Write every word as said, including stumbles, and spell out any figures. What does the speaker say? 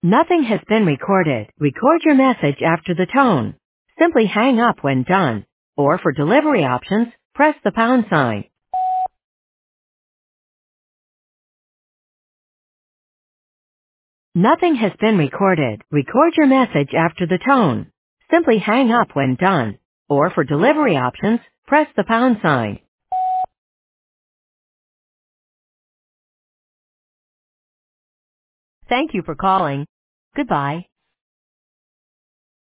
Nothing has been recorded. Record your message after the tone. Simply hang up when done. Or for delivery options, press the pound sign. Nothing has been recorded. Record your message after the tone. Simply hang up when done. Or for delivery options, press the pound sign. Thank you for calling. Goodbye.